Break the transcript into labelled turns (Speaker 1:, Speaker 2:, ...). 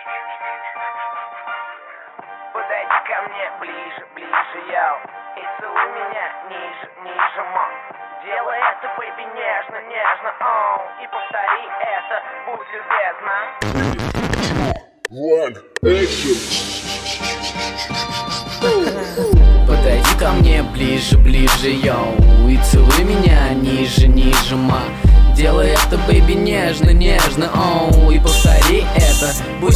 Speaker 1: Подойди ко мне ближе, ближе, йоу, и целуй меня ниже, ниже, ма. Делай это, бэйби, нежно, нежно, оу, и повтори это, будь любезна.
Speaker 2: One, action.
Speaker 3: Подойди ко мне ближе, ближе, йоу, и целуй меня ниже, ниже, ма. Делай это, бэйби, нежно, нежно, оу, и повтори это, будь